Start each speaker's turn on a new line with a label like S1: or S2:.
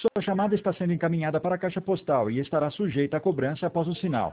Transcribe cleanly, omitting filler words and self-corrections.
S1: Sua chamada está sendo encaminhada para a caixa postal e estará sujeita a cobrança após o sinal.